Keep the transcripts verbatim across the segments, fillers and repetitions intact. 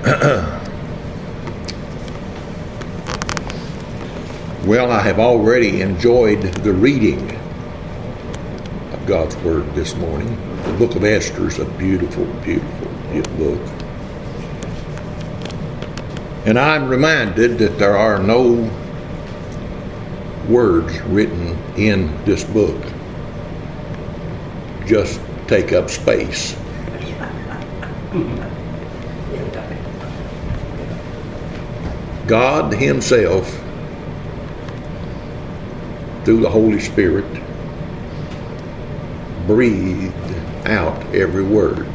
Well, I have already enjoyed the reading of God's Word this morning. The book of Esther is a beautiful, beautiful, beautiful book. And I'm reminded that there are no words written in this book. Just take up space. God Himself, through the Holy Spirit, breathed out every word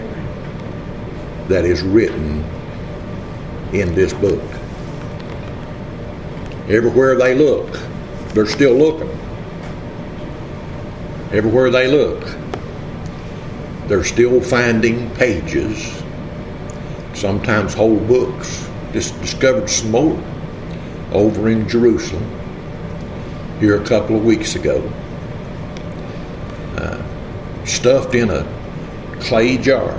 that is written in this book. Everywhere they look, they're still looking. Everywhere they look, they're still finding pages, sometimes whole books. Just discovered some more over in Jerusalem here a couple of weeks ago, uh, stuffed in a clay jar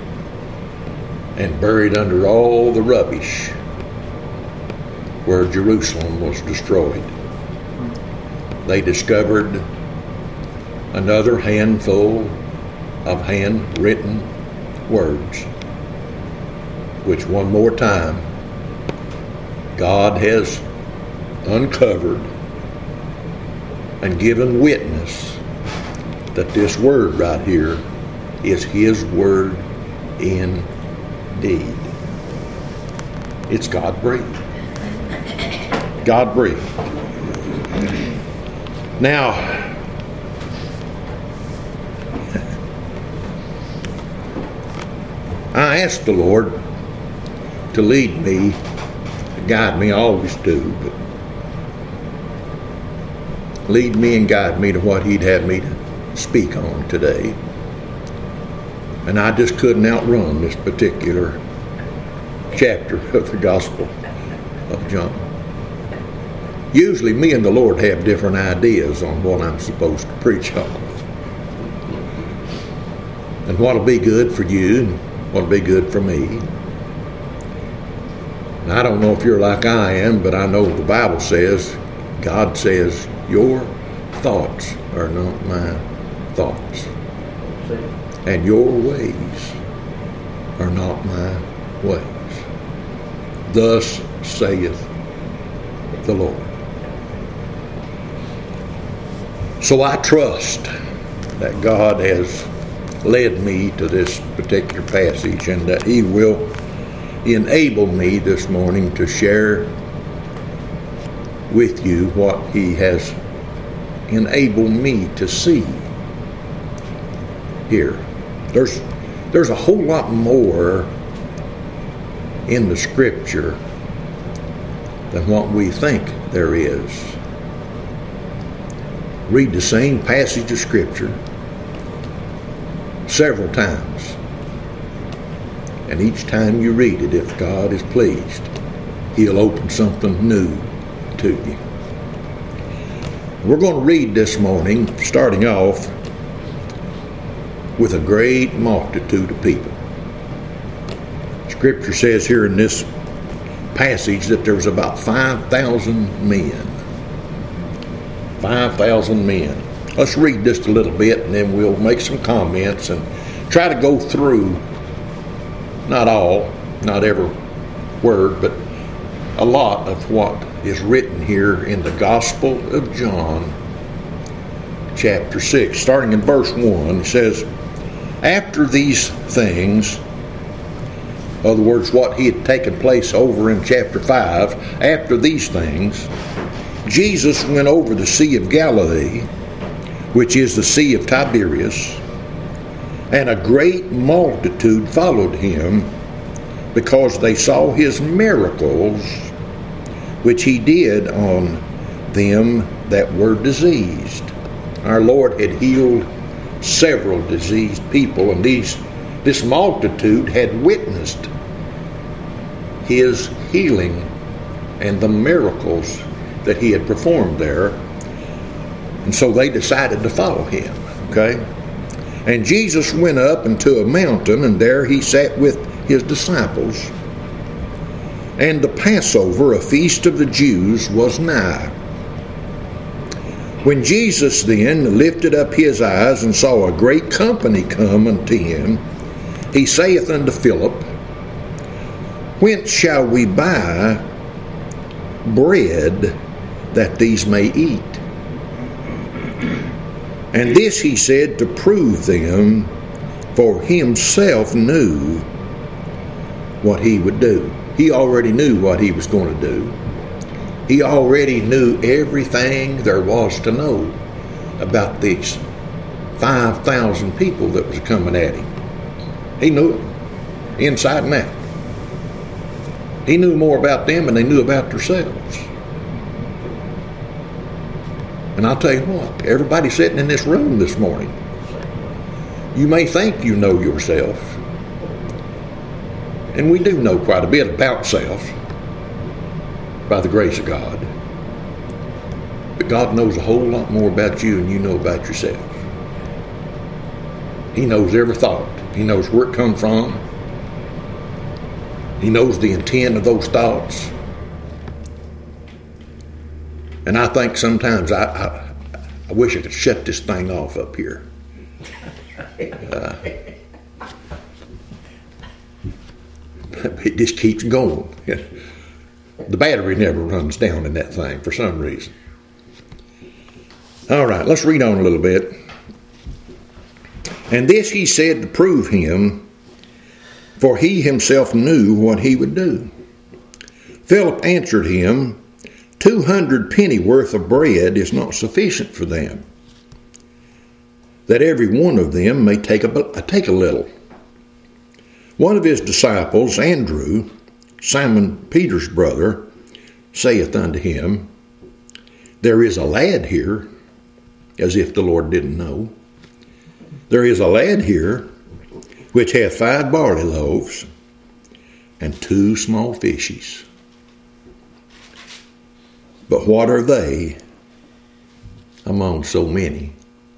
and buried under all the rubbish where Jerusalem was destroyed. They discovered another handful of handwritten words, which one more time God has uncovered and given witness that this word right here is His word indeed. It's God-breathed. God-breathed. Now, I asked the Lord to lead me, to guide me, I always do, but lead me and guide me to what He'd have me to speak on today. And I just couldn't outrun this particular chapter of the Gospel of John. Usually me and the Lord have different ideas on what I'm supposed to preach on. And what'll be good for you and what'll be good for me. And I don't know if you're like I am, but I know the Bible says, God says, your thoughts are not my thoughts, and your ways are not my ways. Thus saith the Lord. So I trust that God has led me to this particular passage and that He will enable me this morning to share with you what He has enabled me to see here. There's there's a whole lot more in the Scripture than what we think there is. Read the same passage of Scripture several times, and each time you read it, if God is pleased, He'll open something new to you. We're going to read this morning, starting off with a great multitude of people. Scripture says here in this passage that there was about five thousand men. five thousand men. Let's read just a little bit and then we'll make some comments and try to go through, not all, not every word, but a lot of what is written here in the Gospel of John, chapter six. Starting in verse one, it says, after these things, in other words, what he had taken place over in chapter five, after these things, Jesus went over the Sea of Galilee, which is the Sea of Tiberias, and a great multitude followed him because they saw his miracles, which he did on them that were diseased. Our Lord had healed several diseased people, and these this multitude had witnessed his healing and the miracles that he had performed there. And so they decided to follow him. Okay? And Jesus went up into a mountain, and there he sat with his disciples. And the Passover, a feast of the Jews, was nigh. When Jesus then lifted up his eyes and saw a great company come unto him, he saith unto Philip, Whence shall we buy bread that these may eat? And this he said to prove them, for himself knew what he would do. He already knew what he was going to do. He already knew everything there was to know about these five thousand people that was coming at him. He knew it, inside and out. He knew more about them than they knew about themselves. And I'll tell you what, everybody sitting in this room this morning, you may think you know yourself, and we do know quite a bit about self by the grace of God. But God knows a whole lot more about you than you know about yourself. He knows every thought. He knows where it comes from. He knows the intent of those thoughts. And I think sometimes I, I, I wish I could shut this thing off up here. Uh, it just keeps going. The battery never runs down in that thing for some reason. All right, let's read on a little bit. And this he said to prove him, for he himself knew what he would do. Philip answered him, Two hundred pennyworth of bread is not sufficient for them, that every one of them may take a, take a little. One of his disciples, Andrew, Simon Peter's brother, saith unto him, There is a lad here, as if the Lord didn't know. There is a lad here, which hath five barley loaves, and two small fishes. But what are they among so many?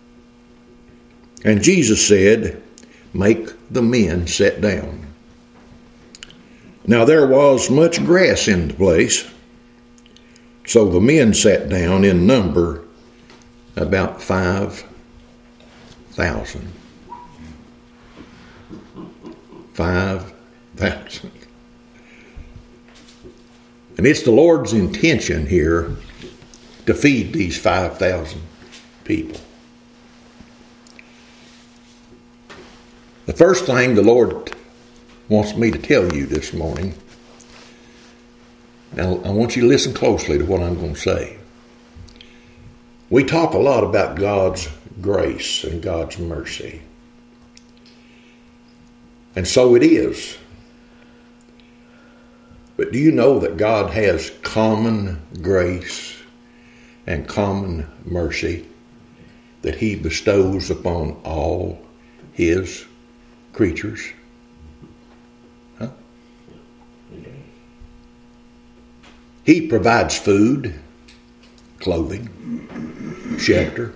And Jesus said, Make the men sit down. Now there was much grass in the place, so the men sat down in number about five thousand. Five thousand. And it's the Lord's intention here to feed these five thousand people. The first thing the Lord wants me to tell you this morning, now I want you to listen closely to what I'm going to say. We talk a lot about God's grace and God's mercy. And so it is. But do you know that God has common grace and common mercy that he bestows upon all his creatures? Huh? He provides food, clothing, shelter,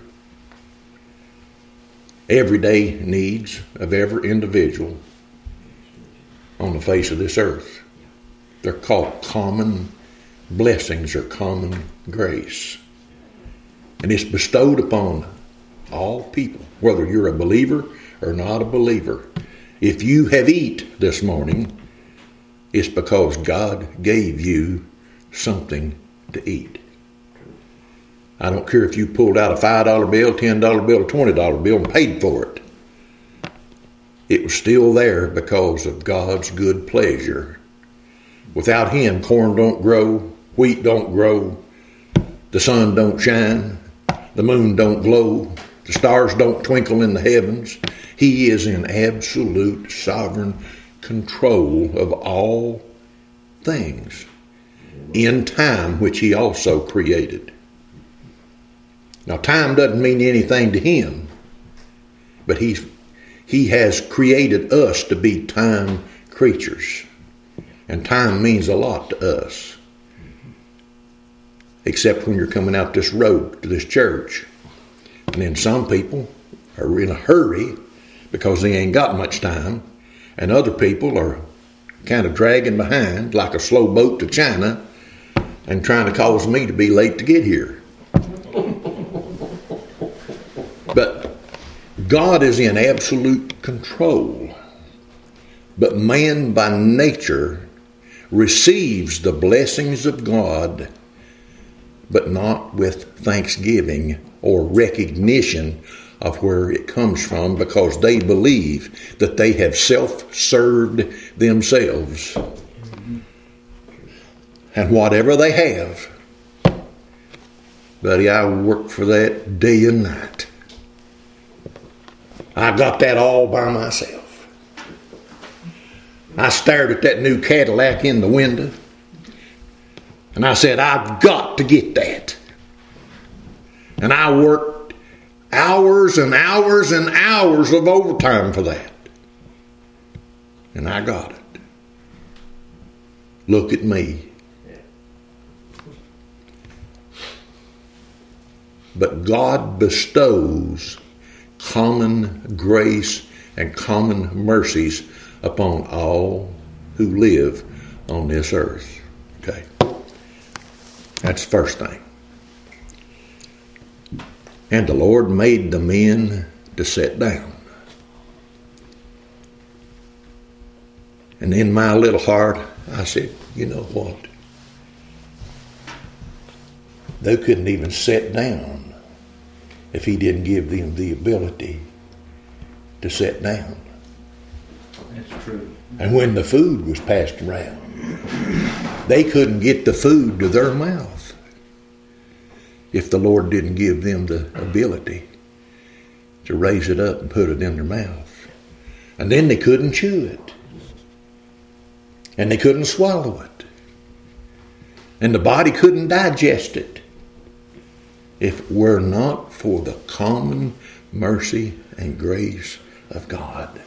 everyday needs of every individual on the face of this earth. They're called common blessings or common grace. And it's bestowed upon all people, whether you're a believer or not a believer. If you have eat this morning, it's because God gave you something to eat. I don't care if you pulled out a five dollar bill, ten dollar bill, or twenty dollar bill and paid for it. It was still there because of God's good pleasure. Without him, corn don't grow, wheat don't grow, the sun don't shine, the moon don't glow, the stars don't twinkle in the heavens. He is in absolute sovereign control of all things in time, which he also created. Now, time doesn't mean anything to him, but he's, he has created us to be time creatures. And time means a lot to us. Except when you're coming out this road to this church. And then some people are in a hurry because they ain't got much time. And other people are kind of dragging behind like a slow boat to China and trying to cause me to be late to get here. But God is in absolute control. But man by nature receives the blessings of God, but not with thanksgiving or recognition of where it comes from, because they believe that they have self-served themselves. And whatever they have, buddy, I work for that day and night. I got that all by myself. I stared at that new Cadillac in the window, and I said, I've got to get that. And I worked hours and hours and hours of overtime for that. And I got it. Look at me. But God bestows common grace and common mercies upon all who live on this earth. Okay. That's the first thing. And the Lord made the men to sit down. And in my little heart, I said, you know what? They couldn't even sit down if he didn't give them the ability to sit down. That's true. And when the food was passed around, they couldn't get the food to their mouth if the Lord didn't give them the ability to raise it up and put it in their mouth. And then they couldn't chew it. And they couldn't swallow it. And the body couldn't digest it if it were not for the common mercy and grace of God.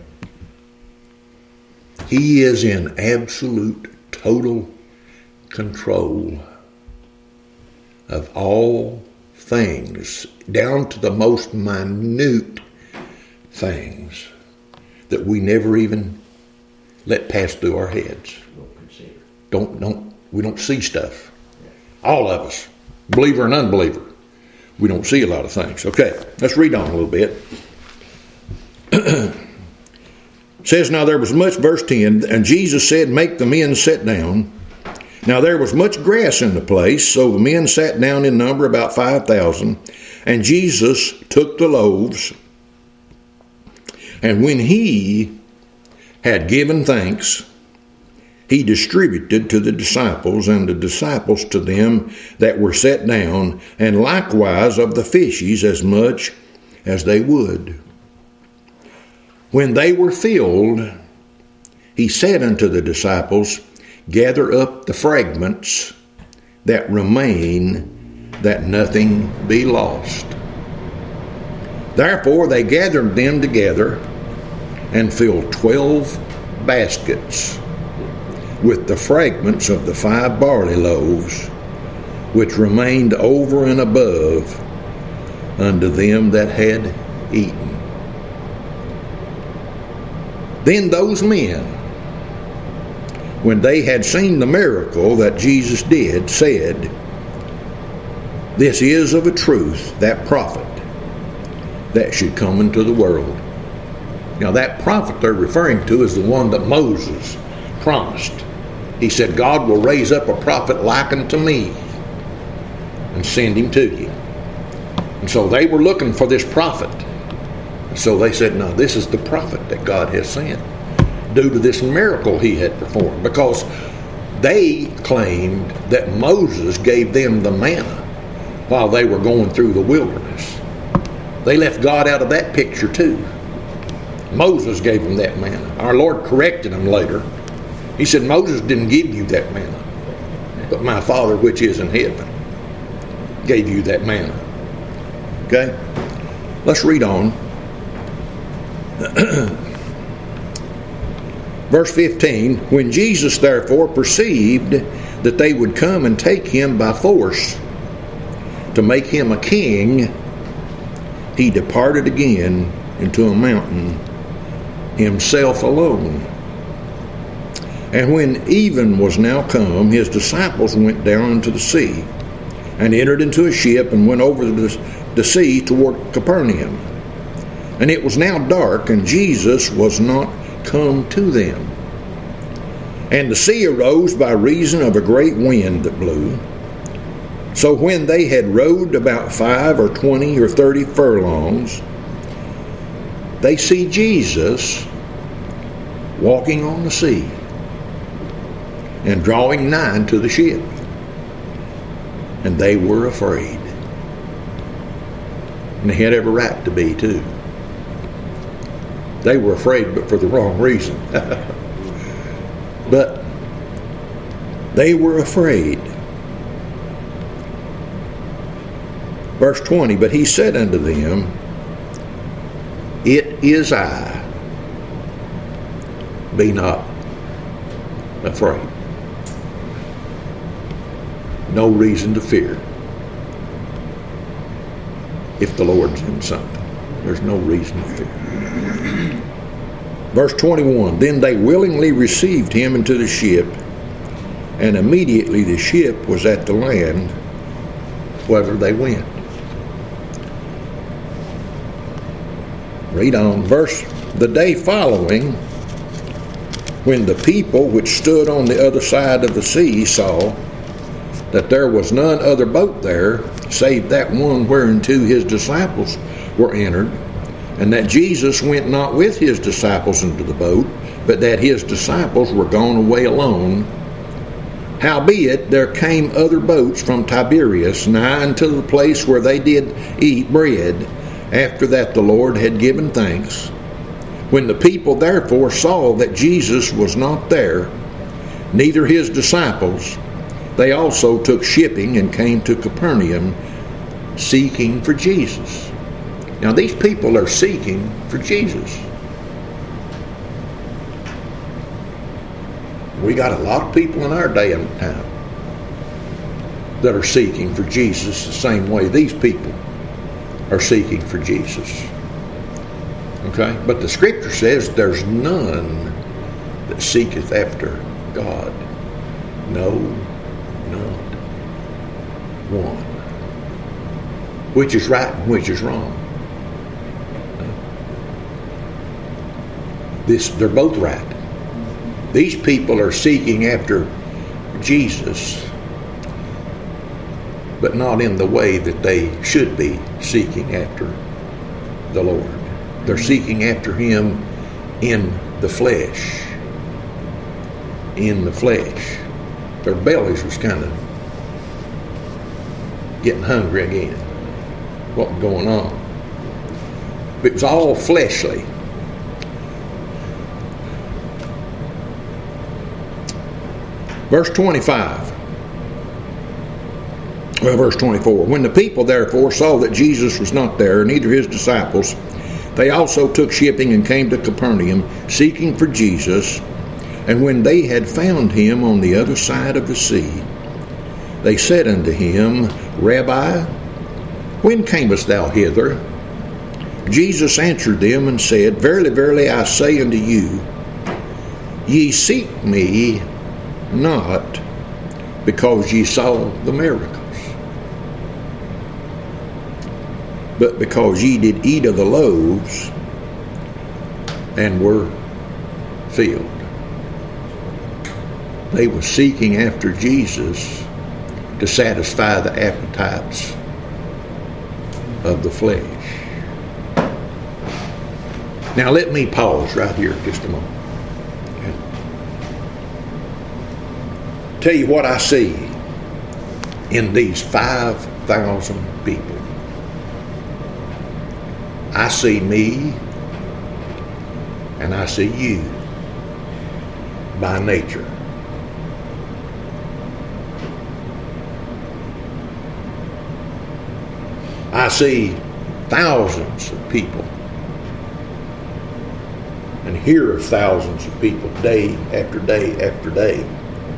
He is in absolute, total control of all things, down to the most minute things that we never even let pass through our heads. Don't, don't, we don't see stuff. All of us, believer and unbeliever, we don't see a lot of things. Okay, let's read on a little bit. It says, now there was much, verse ten, and Jesus said, make the men sit down. Now there was much grass in the place, so the men sat down in number about five thousand. And Jesus took the loaves, and when he had given thanks, he distributed to the disciples, and the disciples to them that were set down, and likewise of the fishes as much as they would. When they were filled, he said unto the disciples, gather up the fragments that remain, that nothing be lost. Therefore they gathered them together and filled twelve baskets with the fragments of the five barley loaves, which remained over and above unto them that had eaten. Then those men, when they had seen the miracle that Jesus did, said, this is of a truth that prophet that should come into the world. Now that prophet they're referring to is the one that Moses promised. He said, God will raise up a prophet like unto me and send him to you. And so they were looking for this prophet. So they said, no, this is the prophet that God has sent, due to this miracle he had performed, because they claimed that Moses gave them the manna while they were going through the wilderness. They left God out of that picture too. Moses gave them that manna. Our Lord corrected them later. He said, Moses didn't give you that manna, but my Father which is in heaven gave you that manna. Okay? Let's read on. Verse fifteen, when Jesus therefore perceived that they would come and take him by force to make him a king, he departed again into a mountain himself alone. And when even was now come, his disciples went down into the sea, and entered into a ship, and went over the, the sea toward Capernaum. And it was now dark, and Jesus was not come to them. And the sea arose by reason of a great wind that blew. So when they had rowed about five or twenty or thirty furlongs, they see Jesus walking on the sea, and drawing nigh to the ship. And they were afraid. And they had every right to be too. They were afraid, but for the wrong reason. But they were afraid. Verse twenty, but he said unto them, it is I. Be not afraid. No reason to fear. If the Lord's in something, there's no reason to fear. Verse twenty-one, then they willingly received him into the ship, and immediately the ship was at the land whither they went. Read on. Verse, the day following, when the people which stood on the other side of the sea saw that there was none other boat there, save that one whereunto his disciples were entered, and that Jesus went not with his disciples into the boat, but that his disciples were gone away alone. Howbeit there came other boats from Tiberias nigh unto the place where they did eat bread, after that the Lord had given thanks. When the people therefore saw that Jesus was not there, neither his disciples, they also took shipping and came to Capernaum, seeking for Jesus. Now these people are seeking for Jesus. We got a lot of people in our day and time that are seeking for Jesus the same way these people are seeking for Jesus. Okay? But the scripture says there's none that seeketh after God. No, not one. Which is right and which is wrong. This, they're both right. These people are seeking after Jesus, but not in the way that they should be seeking after the Lord. They're seeking after him in the flesh. In the flesh. Their bellies was kind of getting hungry again. What was going on? It was all fleshly. Verse twenty-five. Well, verse twenty-four. When the people therefore saw that Jesus was not there, neither his disciples, they also took shipping and came to Capernaum, seeking for Jesus. And when they had found him on the other side of the sea, they said unto him, Rabbi, when camest thou hither? Jesus answered them and said, Verily, verily, I say unto you, ye seek me not because ye saw the miracles, but because ye did eat of the loaves and were filled. They were seeking after Jesus to satisfy the appetites of the flesh. Now let me pause right here just a moment. Tell you what I see in these five thousand people. I see me and I see you by nature. I see thousands of people and hear of thousands of people day after day after day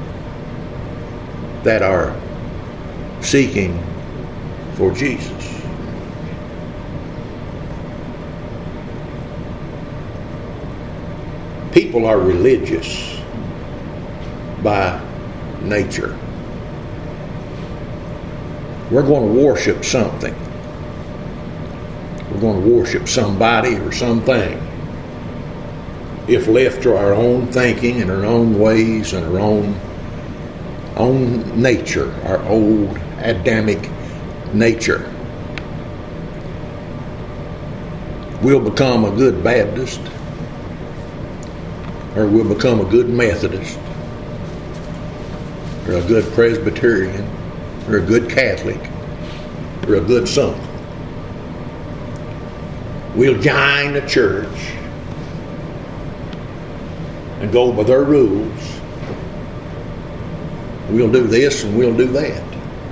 that are seeking for Jesus. People are religious by nature. We're going to worship something. We're going to worship somebody or something. If left to our own thinking and our own ways and our own, own nature, our old Adamic nature, we'll become a good Baptist, or we'll become a good Methodist, or a good Presbyterian, or a good Catholic, or a good something. We'll join the church and go by their rules. We'll do this and we'll do that.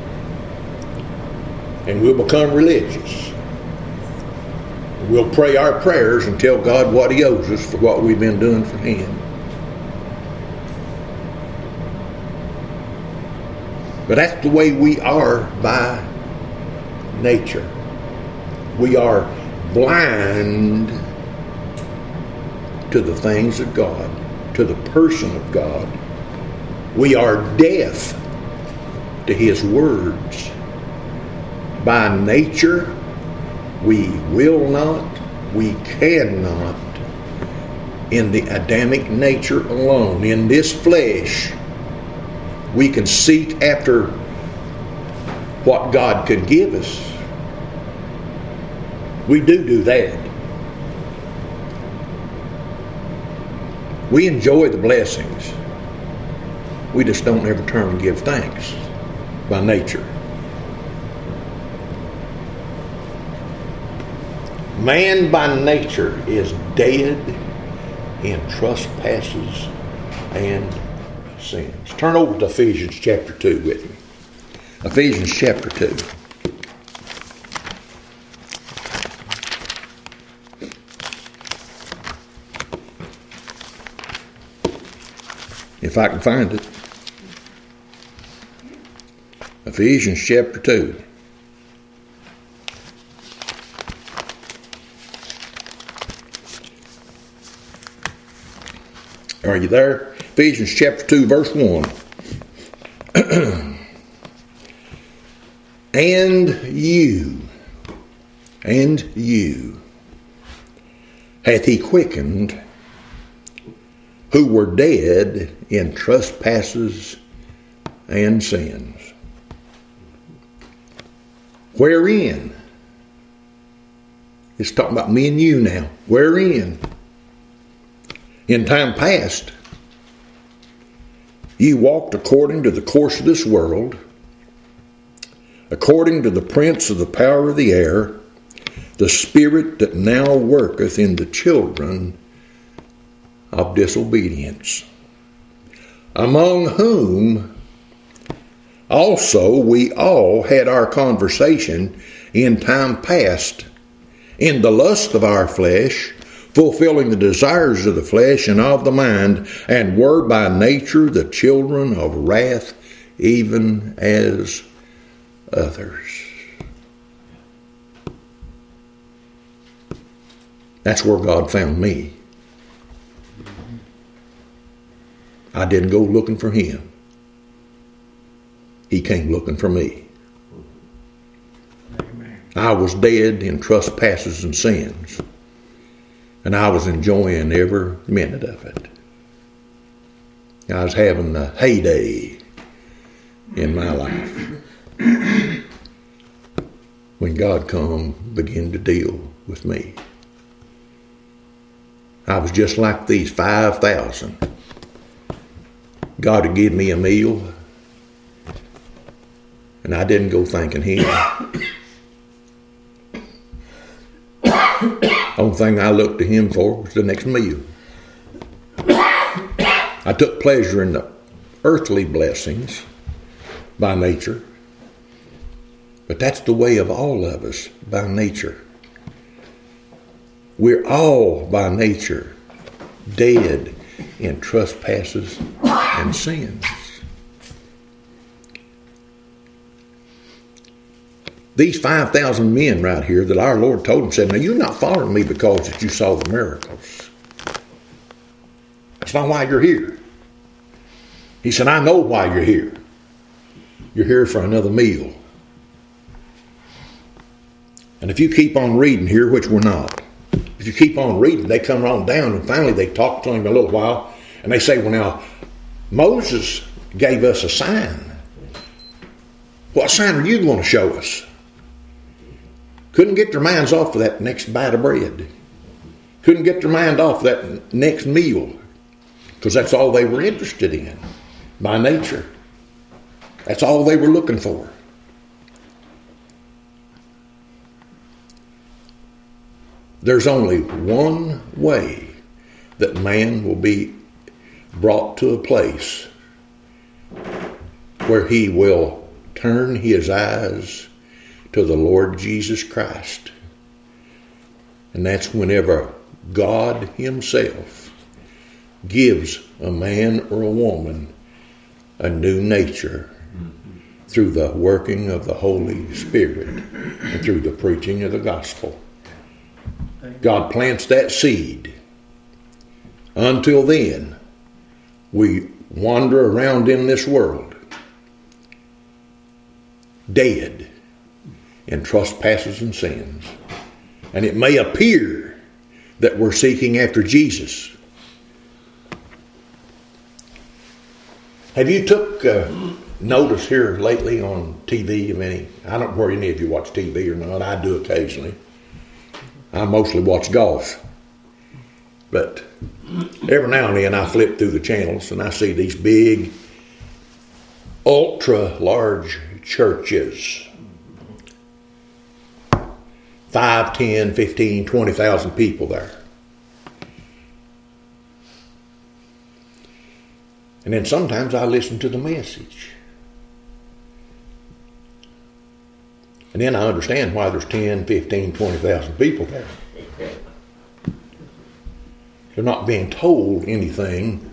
And we'll become religious. We'll pray our prayers and tell God what He owes us for what we've been doing for Him. But that's the way we are by nature. We are blind to the things of God, to the person of God. We are deaf to His words. By nature, we will not, we cannot, in the Adamic nature alone, in this flesh, we can seek after what God could give us. We do do that. We enjoy the blessings. We just don't ever turn and give thanks by nature. Man by nature is dead in trespasses and sins. Turn over to Ephesians chapter two with me. Ephesians chapter two. If I can find it. Ephesians chapter two. Are you there? Ephesians chapter two, verse one. And you, and you, hath He quickened, who were dead in trespasses and sins. Wherein? It's talking about me and you now. Wherein? In time past, ye walked according to the course of this world, according to the prince of the power of the air, the spirit that now worketh in the children of disobedience, among whom also we all had our conversation in time past, in the lust of our flesh, fulfilling the desires of the flesh and of the mind, and were by nature the children of wrath, even as others. That's where God found me. I didn't go looking for Him. He came looking for me. Amen. I was dead in trespasses and sins, and I was enjoying every minute of it. I was having a heyday in my life when God come began to deal with me. I was just like these five thousand. God would give me a meal, and I didn't go thanking Him. Only thing I looked to Him for was the next meal. I took pleasure in the earthly blessings by nature, but that's the way of all of us by nature. We're all by nature dead in trespasses and sins. These five thousand men right here that our Lord told them, said, now you're not following me because that you saw the miracles. That's not why you're here. He said, I know why you're here. You're here for another meal. And if you keep on reading here, which we're not, if you keep on reading, they come on down and finally they talk to him a little while and they say, well now, Moses gave us a sign. What sign are you going to show us? Couldn't get their minds off of that next bite of bread. Couldn't get their mind off that next meal. Because that's all they were interested in by nature. That's all they were looking for. There's only one way that man will be brought to a place where he will turn his eyes to the Lord Jesus Christ. And that's whenever God himself gives a man or a woman a new nature through the working of the Holy Spirit and through the preaching of the gospel. God plants that seed. Until then, we wander around in this world dead in trespasses and sins. And it may appear that we're seeking after Jesus. Have you took uh, notice here lately on T V of any? I don't know where any of you watch T V or not. I do occasionally. I mostly watch golf. But every now and then I flip through the channels and I see these big, ultra-large churches. Five, ten, fifteen, twenty thousand people there. And then sometimes I listen to the message. And then I understand why there's ten, fifteen, twenty thousand people there. They're not being told anything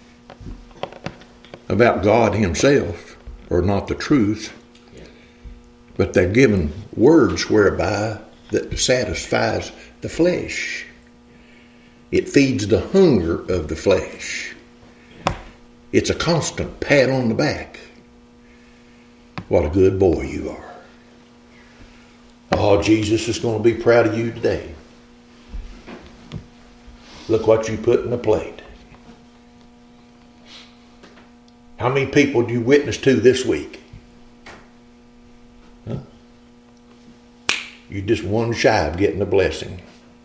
about God himself, or not the truth, but they're given words whereby that satisfies the flesh. It feeds the hunger of the flesh. It's a constant pat on the back. What a good boy you are. Oh, Jesus is going to be proud of you today. Look what you put in the plate. How many people do you witness to this week? Huh? You're just one shy of getting a blessing.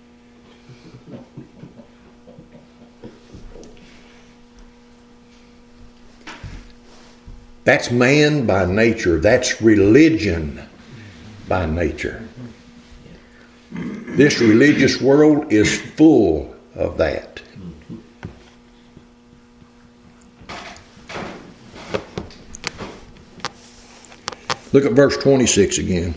That's man by nature. That's religion by nature. This religious world is full of that. Look at verse twenty-six again.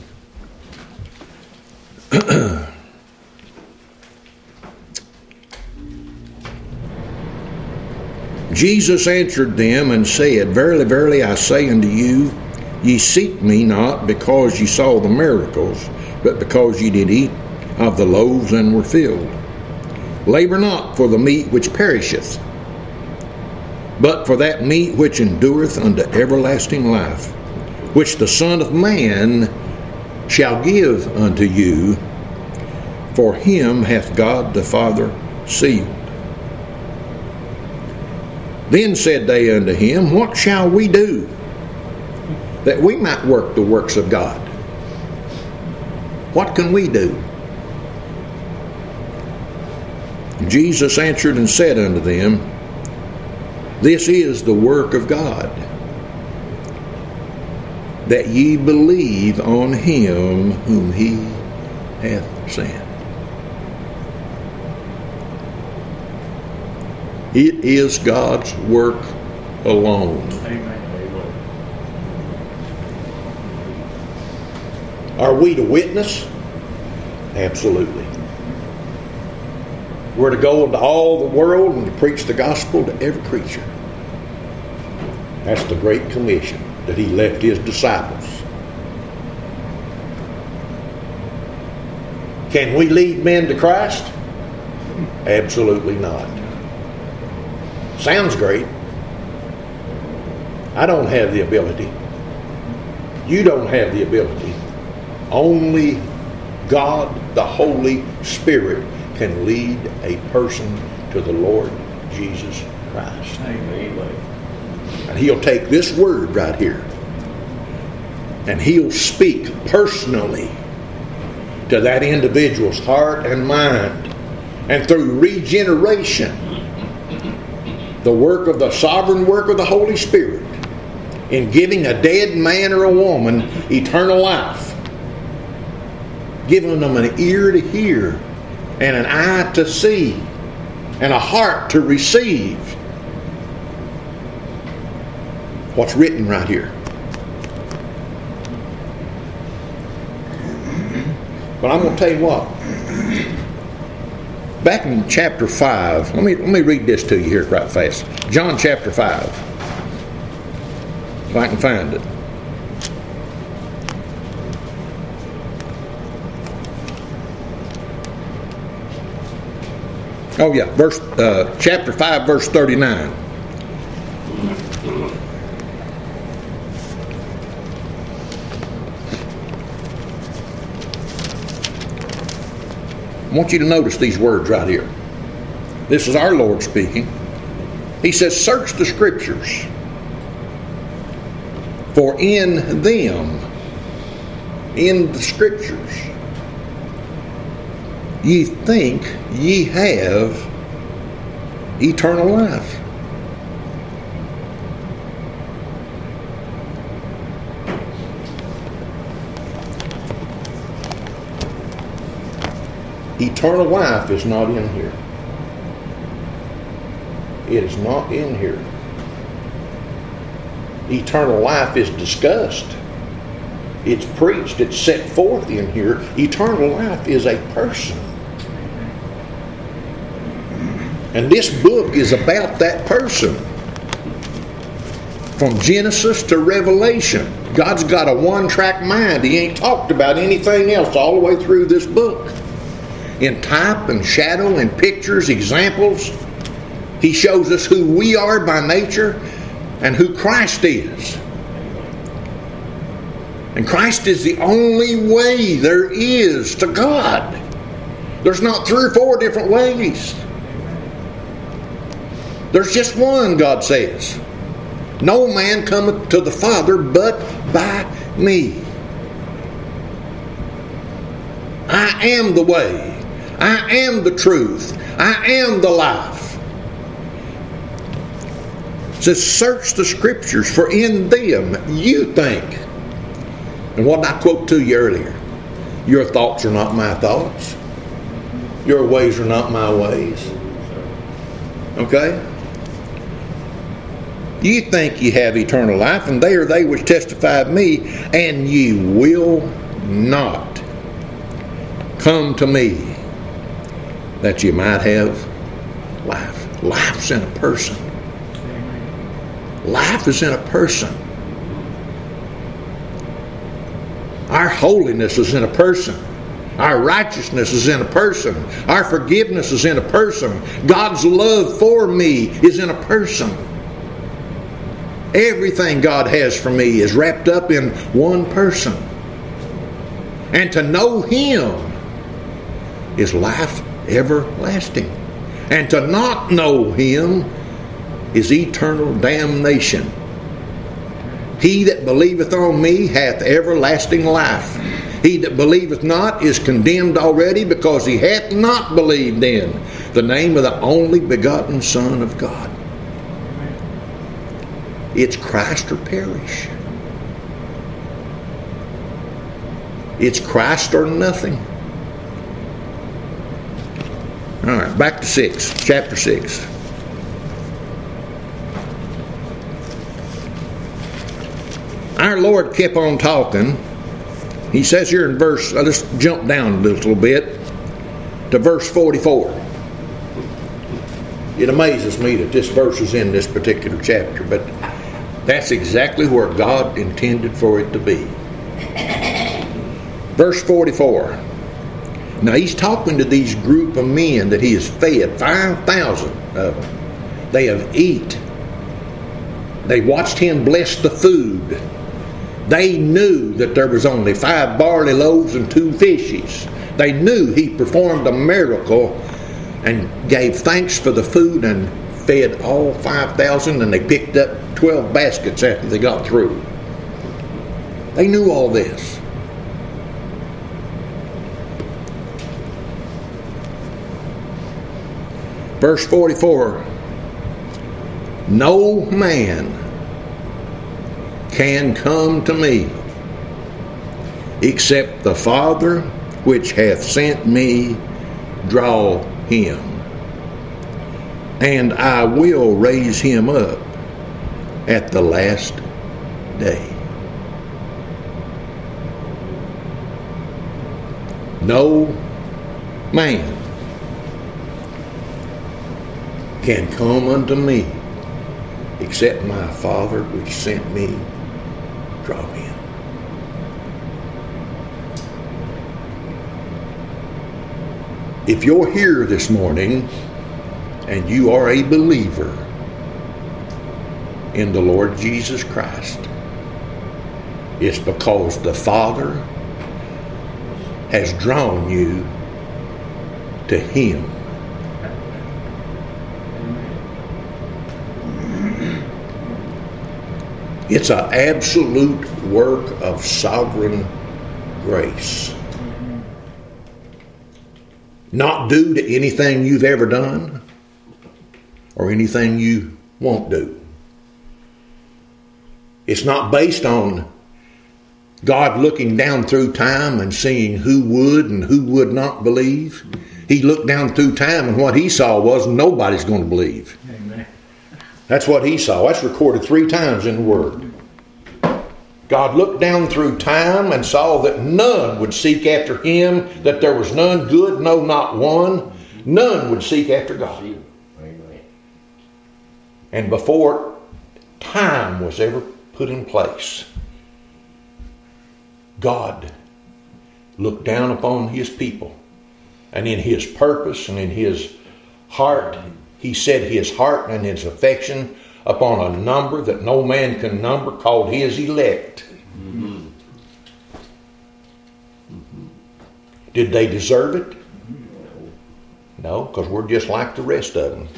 Jesus answered them and said, Verily, verily, I say unto you, ye seek me not because ye saw the miracles, but because ye did eat of the loaves and were filled. Labor not for the meat which perisheth, but for that meat which endureth unto everlasting life, which the Son of Man shall give unto you, for him hath God the Father sealed. Then said they unto him, What shall we do, that we might work the works of God? What can we do? Jesus answered and said unto them, This is the work of God, that ye believe on him whom he hath sent. It is God's work alone. Amen. Are we to witness? Absolutely. We're to go into all the world and to preach the gospel to every creature. That's the Great Commission that he left his disciples. Can we lead men to Christ? Absolutely not. Sounds great. I don't have the ability. You don't have the ability. Only God, the Holy Spirit, can lead a person to the Lord Jesus Christ. Amen. And He'll take this word right here and He'll speak personally to that individual's heart and mind. And through regeneration, the work of the sovereign work of the Holy Spirit in giving a dead man or a woman eternal life, giving them an ear to hear and an eye to see and a heart to receive what's written right here. But I'm going to tell you what. Back in chapter five, let me let me read this to you here right fast. John chapter five. If I can find it. Oh yeah, verse uh, chapter five, verse thirty-nine. I want you to notice these words right here. This is our Lord speaking. He says, "Search the Scriptures, for in them, in the Scriptures, ye think ye have eternal life." Eternal life is not in here. It is not in here. Eternal life is discussed. It's preached. It's set forth in here. Eternal life is a person. And this book is about that person. From Genesis to Revelation. God's got a one-track mind. He ain't talked about anything else all the way through this book. In type and shadow and pictures, examples, He shows us who we are by nature and who Christ is. And Christ is the only way there is to God. There's not three or four different ways. There's just one, God says. No man cometh to the Father but by me. I am the way. I am the truth. I am the life. It says, search the Scriptures, for in them you think. And what did I quote to you earlier? Your thoughts are not my thoughts. Your ways are not my ways. Okay? You think ye have eternal life, and they are they which testify of me, and ye will not come to me, that you might have life. Life's in a person. Life is in a person. Our holiness is in a person. Our righteousness is in a person. Our forgiveness is in a person. God's love for me is in a person. Everything God has for me is wrapped up in one person. And to know Him is life everlasting. And to not know Him is eternal damnation. He that believeth on me hath everlasting life. He that believeth not is condemned already, because he hath not believed in the name of the only begotten Son of God. It's Christ or perish. It's Christ or nothing. All right, back to six, chapter six. Our Lord kept on talking. He says here in verse, let's jump down a little bit to verse forty-four. It amazes me that this verse is in this particular chapter, but that's exactly where God intended for it to be. Verse forty-four. Now He's talking to these group of men that He has fed, five thousand of them. They have eat They watched him bless the food. They knew that there was only five barley loaves and two fishes. They knew he performed a miracle and gave thanks for the food and fed all five thousand, and they picked up twelve baskets after they got through. They knew all this. Verse forty-four, no man can come to me except the Father which hath sent me draw him, and I will raise him up at the last day. No man can come unto me except my Father which sent me draw him. If you're here this morning and you are a believer in the Lord Jesus Christ, it's because the Father has drawn you to him. It's an absolute work of sovereign grace. Not due to anything you've ever done or anything you won't do. It's not based on God looking down through time and seeing who would and who would not believe. He looked down through time, and what he saw was nobody's going to believe. Amen. That's what he saw. That's recorded three times in the Word. God looked down through time and saw that none would seek after him, that there was none good, no, not one. None would seek after God. And before time was ever put in place, God looked down upon his people, and in his purpose and in his heart, he set his heart and his affection upon a number that no man can number, called his elect. Mm-hmm. Mm-hmm. Did they deserve it? No, because we're just like the rest of them.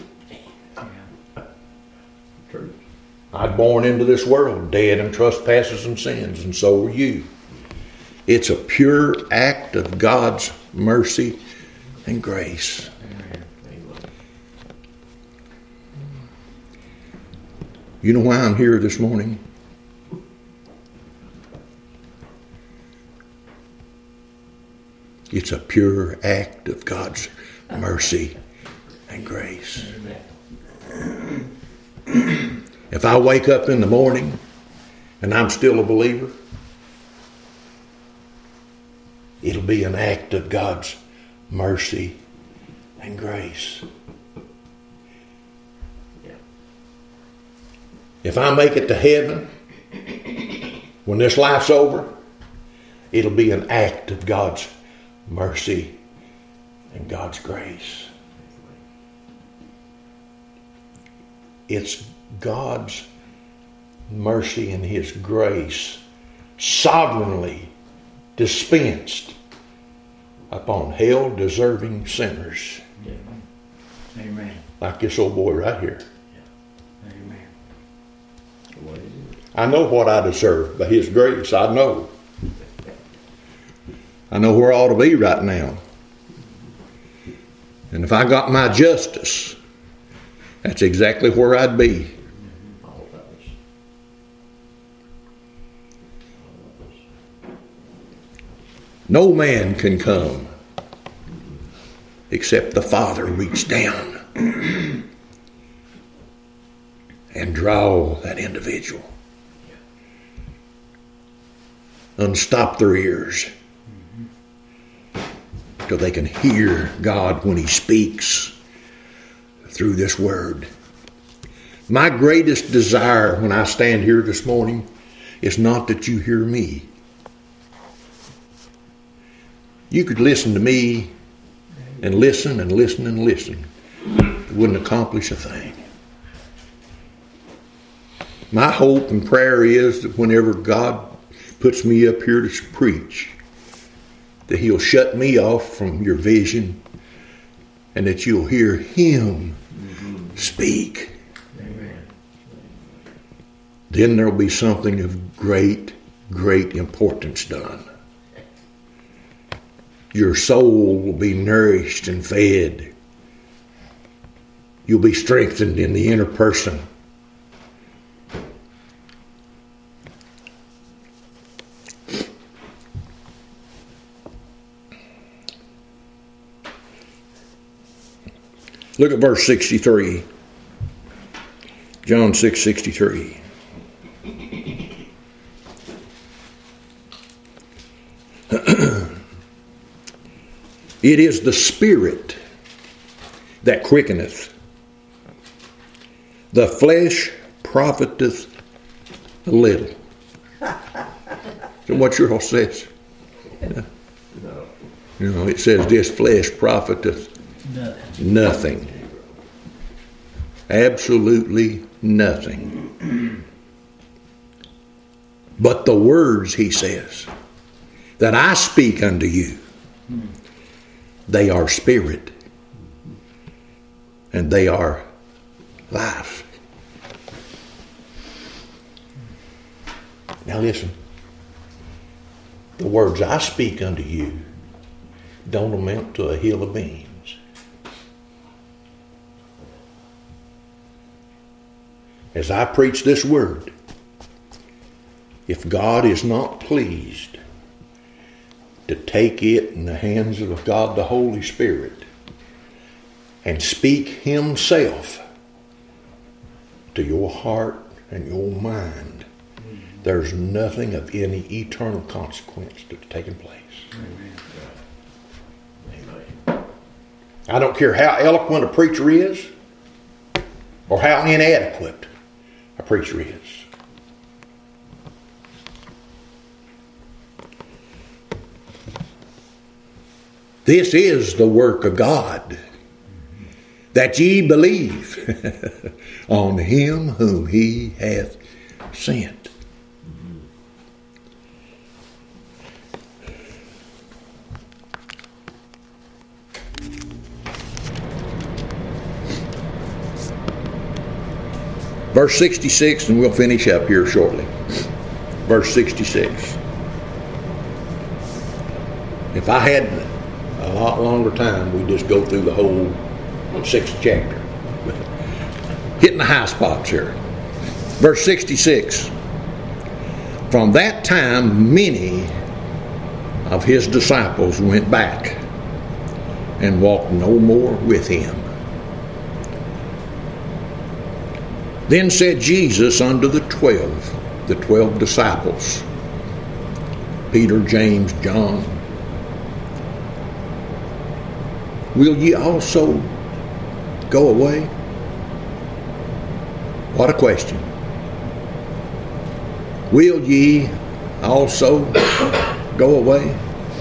True. I'm born into this world dead in trespasses and sins, and so are you. It's a pure act of God's mercy and grace. You know why I'm here this morning? It's a pure act of God's mercy and grace. If I wake up in the morning and I'm still a believer, it'll be an act of God's mercy and grace. If I make it to heaven, when this life's over, it'll be an act of God's mercy and God's grace. It's God's mercy and his grace sovereignly dispensed upon hell-deserving sinners. Amen. Like this old boy right here. Amen. I know what I deserve by his grace. I know. I know where I ought to be right now. And if I got my justice, that's exactly where I'd be. No man can come except the Father reach down and draw that individual. Unstop their ears till they can hear God when he speaks through this word. My greatest desire when I stand here this morning is not that you hear me. You could listen to me and listen and listen and listen. It wouldn't accomplish a thing. My hope and prayer is that whenever God puts me up here to preach, that He'll shut me off from your vision and that you'll hear Him mm-hmm. speak. Amen. Then there'll be something of great, great importance done. Your soul will be nourished and fed. You'll be strengthened in the inner person. Look at verse sixty-three. John six sixty-three. It is the Spirit that quickeneth. The flesh profiteth a little. So what your all says? Yeah. No. You know, it says this flesh profiteth Nothing. nothing. Absolutely nothing. But the words, he says, that I speak unto you, they are spirit and they are life. Now listen, the words I speak unto you don't amount to a hill of beans. As I preach this word, if God is not pleased to take it in the hands of God the Holy Spirit and speak Himself to your heart and your mind, there's nothing of any eternal consequence that's taking place. Amen. I don't care how eloquent a preacher is or how inadequate a preacher is. This is the work of God, that ye believe on Him whom He hath sent. Verse sixty-six, and we'll finish up here shortly. Verse sixty-six. If I had a lot longer time, we'd just go through the whole sixth chapter. Hitting the high spots here. Verse sixty-six. From that time, many of His disciples went back and walked no more with Him. Then said Jesus unto the twelve, the twelve disciples, Peter, James, John, will ye also go away? What a question. Will ye also go away?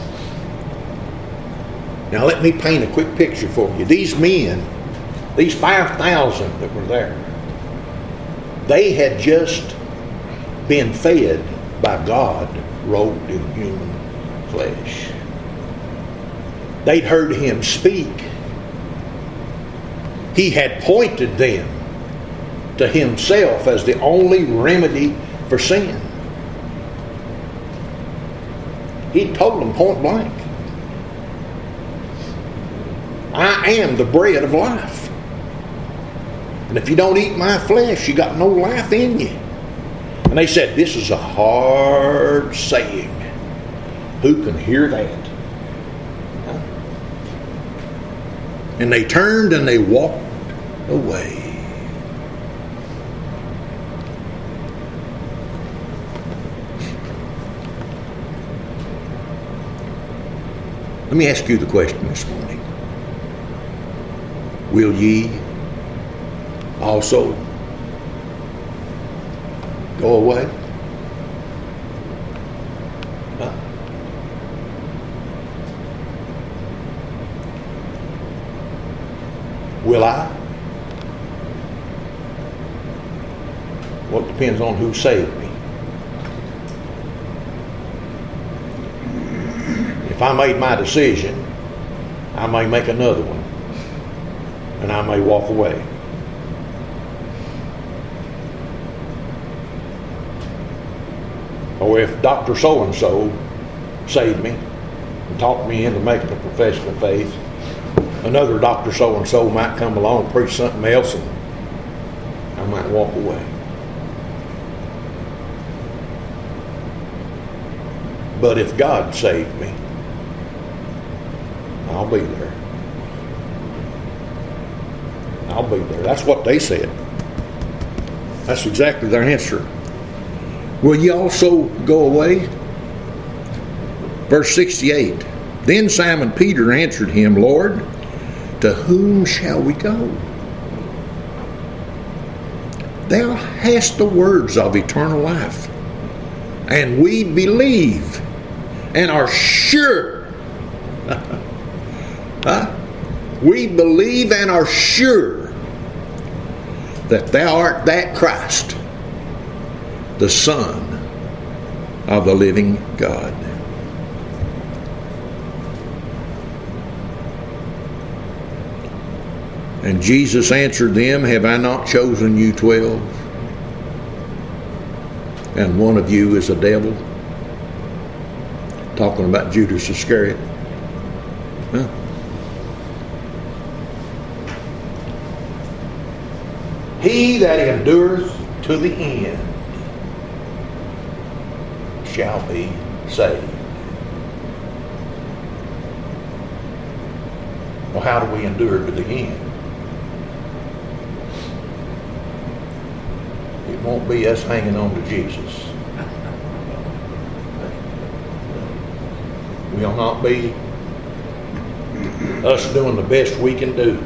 Now let me paint a quick picture for you. These men, these five thousand that were there, they had just been fed by God robed in human flesh. They'd heard Him speak. He had pointed them to Himself as the only remedy for sin. He told them point blank, I am the bread of life. And if you don't eat my flesh, you got no life in you. And they said, this is a hard saying. Who can hear that? Huh? And they turned and they walked away. Let me ask you the question this morning. Will ye also go away? Huh? Will I? Well, it depends on who saved me. If I made my decision, I may make another one, and I may walk away. Or if Doctor So-and-so saved me and talked me into making a profession of faith, another Doctor So-and-so might come along and preach something else, and I might walk away. But if God saved me, I'll be there. I'll be there. That's what they said. That's exactly their answer. Will ye also go away? Verse sixty-eight. Then Simon Peter answered him, Lord, to whom shall we go? Thou hast the words of eternal life, and we believe and are sure. huh? We believe and are sure that thou art that Christ, the Son of the living God. And Jesus answered them, have I not chosen you twelve? And one of you is a devil? Talking about Judas Iscariot. Huh? He that endureth to the end shall be saved. Well, how do we endure to the end? It won't be us hanging on to Jesus. Will not be us doing the best we can do.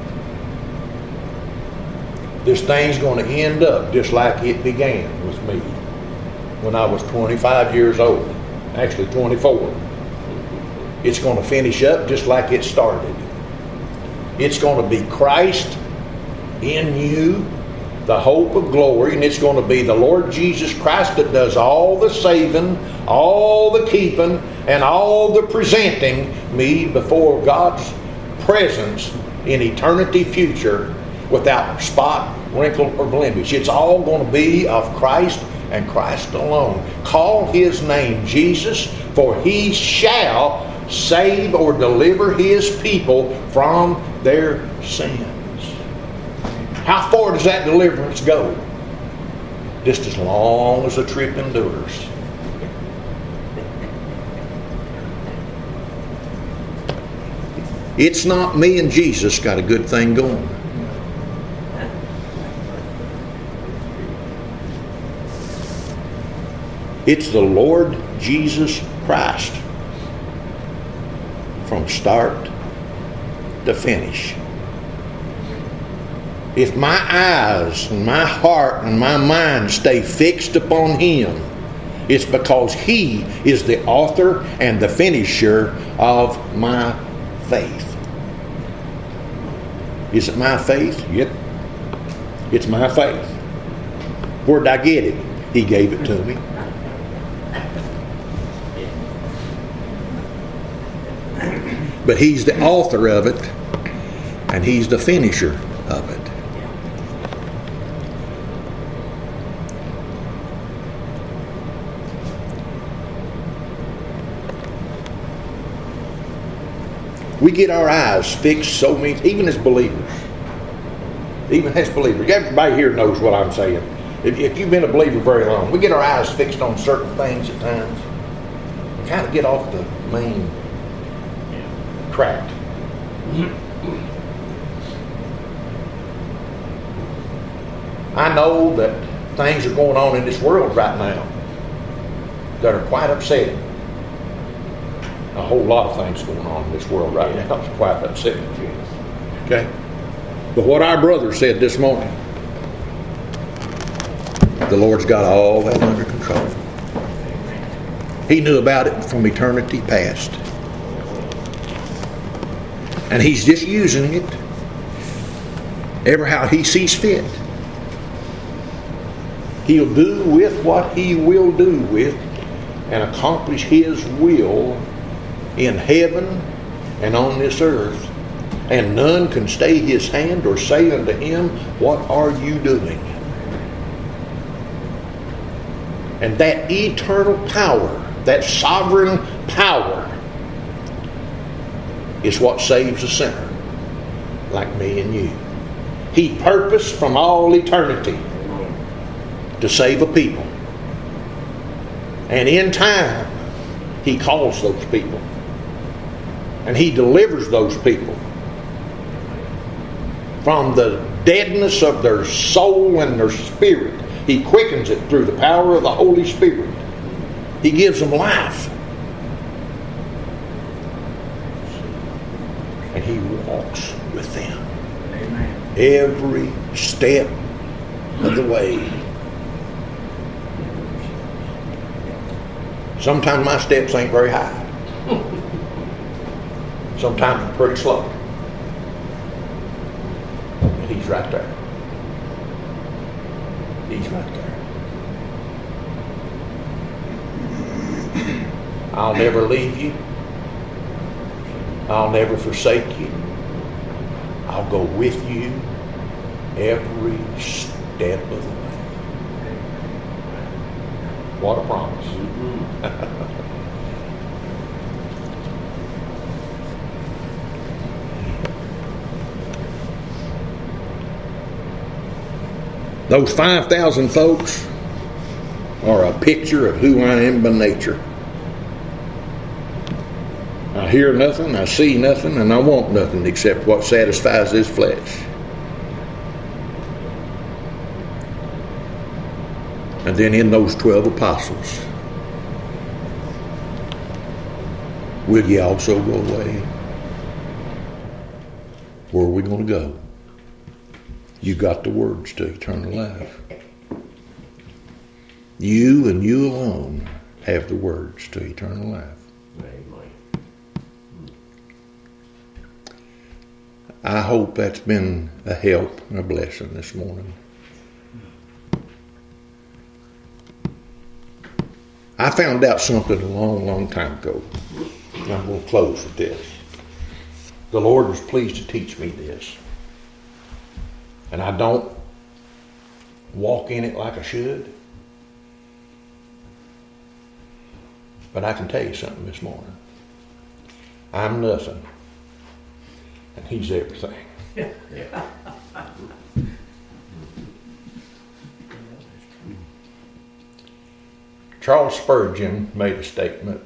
This thing's going to end up just like it began with me when I was twenty-five years old. Actually twenty-four. It's going to finish up just like it started. It's going to be Christ in you, the hope of glory, and it's going to be the Lord Jesus Christ that does all the saving, all the keeping, and all the presenting me before God's presence in eternity future without spot, wrinkle, or blemish. It's all going to be of Christ and Christ alone. Call His name Jesus, for He shall save or deliver His people from their sins. How far does that deliverance go? Just as long as the trip endures. It's not me and Jesus got a good thing going. It's the Lord Jesus Christ from start to finish. If my eyes and my heart and my mind stay fixed upon Him, it's because He is the author and the finisher of my faith. Is it my faith? Yep. It's my faith. Where did I get it? He gave it to me. But He's the author of it, and He's the finisher of it. We get our eyes fixed so many, even as believers. Even as believers. Everybody here knows what I'm saying. If, if you've been a believer very long, we get our eyes fixed on certain things at times. We kind of get off the main track. I know that things are going on in this world right now that are quite upsetting. A whole lot of things going on in this world right now is quite upsetting. Okay? But what our brother said this morning, the Lord's got all that under control. He knew about it from eternity past. And He's just using it ever how He sees fit. He'll do with what he will do with and accomplish his will in heaven and on this earth. And none can stay his hand or say unto him, what are you doing? And that eternal power, that sovereign power, is what saves a sinner like me and you. He purposed from all eternity to save a people. And in time, he calls those people. And he delivers those people from the deadness of their soul and their spirit. He quickens it through the power of the Holy Spirit. He gives them life. And he walks with them. Amen. Every step of the way. Sometimes my steps ain't very high. Sometimes I'm pretty slow. But he's right there. He's right there. I'll never leave you. I'll never forsake you. I'll go with you every step of the way. What a promise. Those five thousand folks are a picture of who I am by nature. I hear nothing, I see nothing, and I want nothing except what satisfies this flesh. And then in those twelve apostles, will ye also go away? Where are we going to go? You got the words to eternal life. You and you alone have the words to eternal life. I hope that's been a help and a blessing this morning. I found out something a long, long time ago. I'm going to close with this. The Lord was pleased to teach me this. And I don't walk in it like I should. But I can tell you something this morning. I'm nothing. And he's everything. Charles Spurgeon made a statement.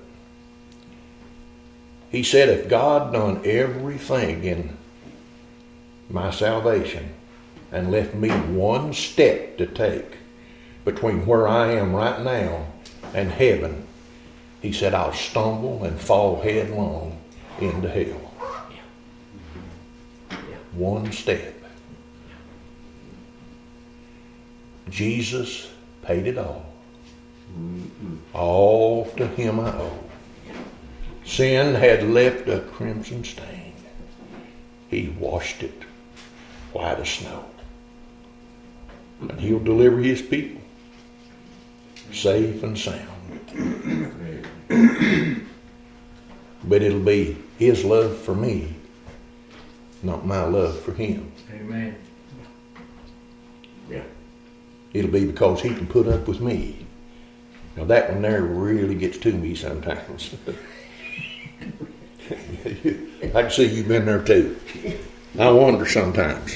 He said, if God done everything in my salvation and left me one step to take between where I am right now and heaven, he said, I'll stumble and fall headlong into hell. One step. Jesus paid it all. All to him I owe. Sin had left a crimson stain. He washed it white as snow. And he'll deliver his people safe and sound. But it'll be his love for me, not my love for him. Amen. Yeah. It'll be because he can put up with me. Now that one there really gets to me sometimes. I can see you've been there too. I wonder sometimes.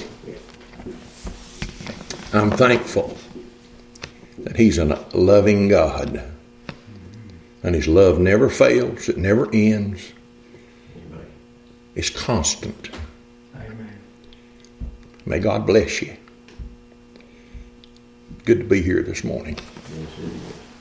I'm thankful that he's a loving God. And his love never fails. It never ends. It's constant. Amen. May God bless you. Good to be here this morning. Yes, it is.